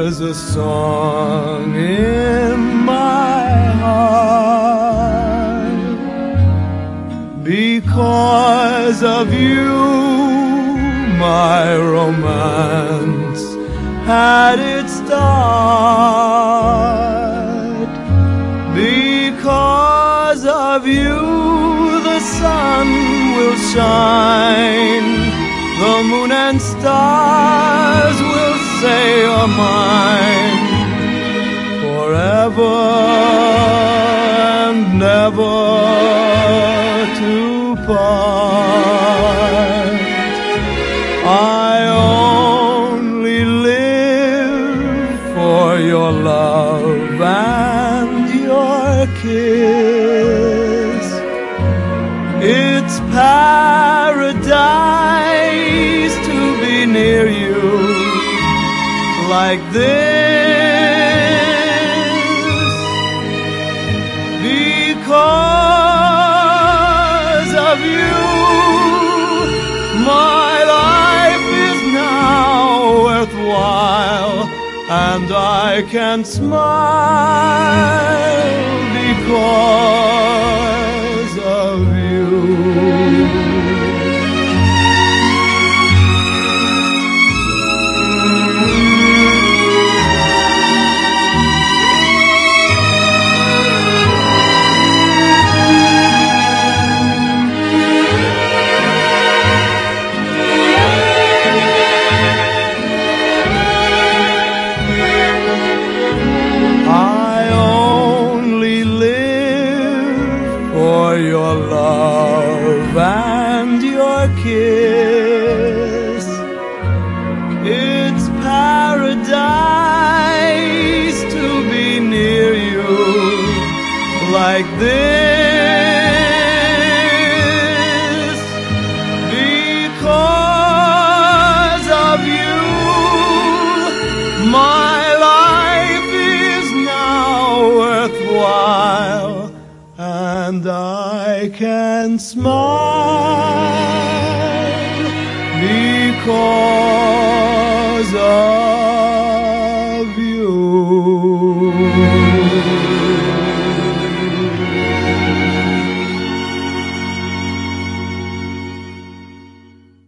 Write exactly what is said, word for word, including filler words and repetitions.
there's a song in my heart because of you. My romance had its start because of you. The sun will shine, the moon and stars will say you're mine forever and never to part. I only live for your love and your kiss. It's paradise to be near you like this, because of you. My life is now worthwhile, and I can smile because of you. Your love and your kiss. It's paradise to be near you like this, because of you. My life is now worthwhile, and I can smile because of